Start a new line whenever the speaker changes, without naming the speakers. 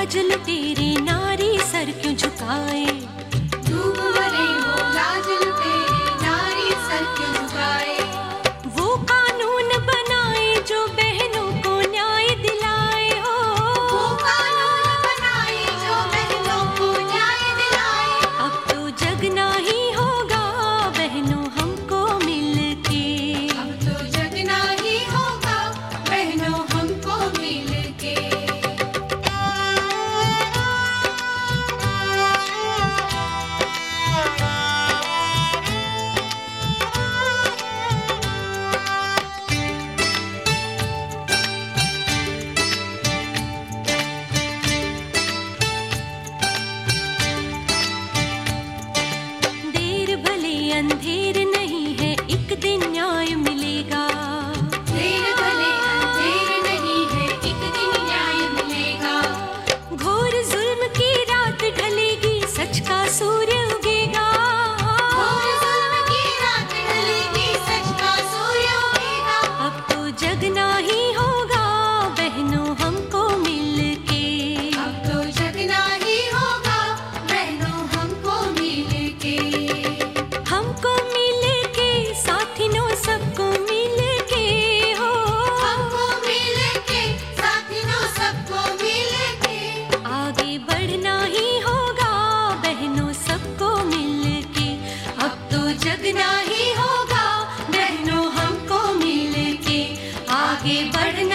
लाज लुटेरे नारी सर क्यों झुकाए।
डूब मरे हो लाज लुटेरे नारी सर क्यों झुकाए।
वो कानून बनाए जो बहनों को न्याय दिलाए हो।
वो कानून बनाए जो बहनों को न्याय दिलाए।
अब तो जगना ही होगा बहनों हमको मिलके।
अब तो जगना ही होगा बहनों हमको मिलके।
देर भले अंधेर नहीं है एक दिन न्याय मिलेगा।
देर भले अंधेर नहीं है एक दिन न्याय मिलेगा।
घोर जुल्म की रात ढलेगी सच का सूर्य उगेगा।
घोर जुल्म की रात ढलेगी सच का सूर्य उगेगा।
अब तो जगना ही होगा बहनों हमको मिलके।
अब तो जगना ही होगा बहनों हमको मिलके।
हमको मिलके साथिनों सबको मिलके हो।
हमको मिलके साथियों सबको मिलके।
आगे बढ़ना ही होगा बहनों सबको मिलके।
अब तो जगना ही होगा बहनों हमको मिलके। आगे बढ़ना